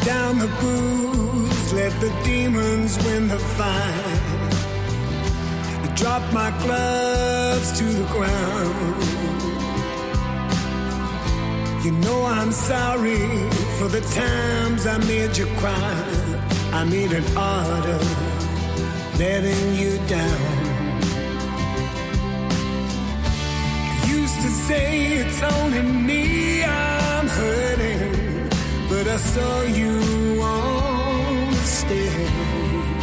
down the booze, let the demons win the fight. I drop my gloves to the ground. You know I'm sorry for the times I made you cry. I made an art of letting you down. Used to say it's only me I'm hurting, but I saw you on the stairs.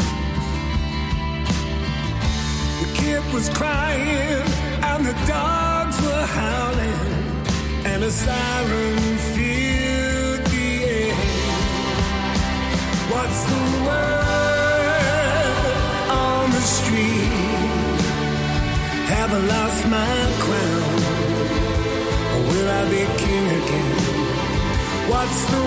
The kid was crying and the dogs were howling, and a siren filled the air. What's the word on the street? Have I lost my crown, or will I be king again? What's the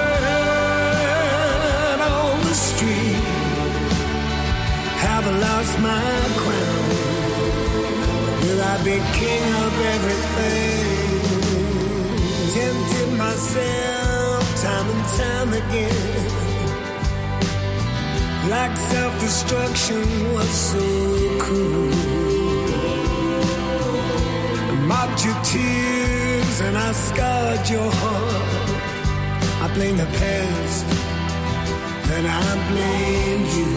word on the street? Have I lost my crown? Will I be king of everything? Tempted myself time and time again, like self-destruction was so cruel. I mocked your tears and I scarred your heart. I blame the past, then I blame you.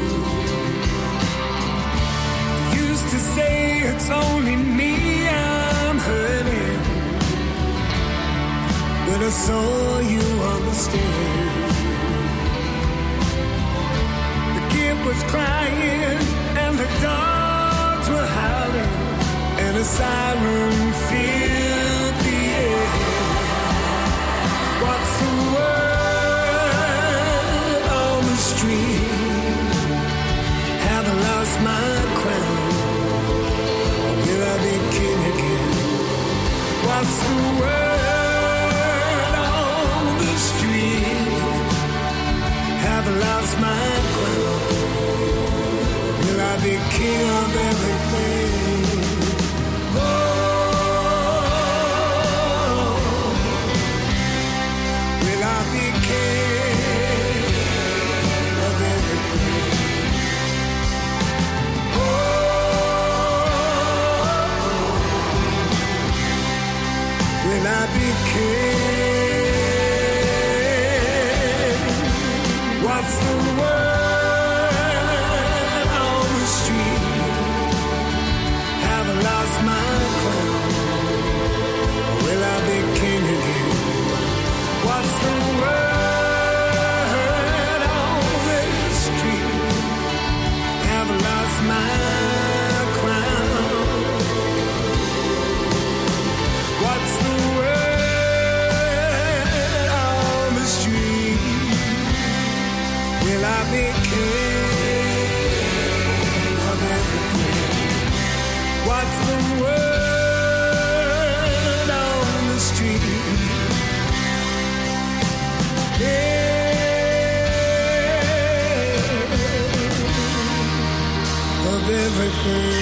Used to say it's only me I'm hurting, but I saw you on the stairs. The kid was crying and the dogs were howling, and a siren filled the air. What's the word on the street? Have I lost my crown, or will I be king again? What's the word on the street? Have I lost my crown? Will I be king of everything? What's the word on the street? Have I lost my crown? Will I be king again? What's the word on the street? Have I lost my crown? What's the word on the street? Will I be king of everything? What's the word on the street? Yeah, of everything.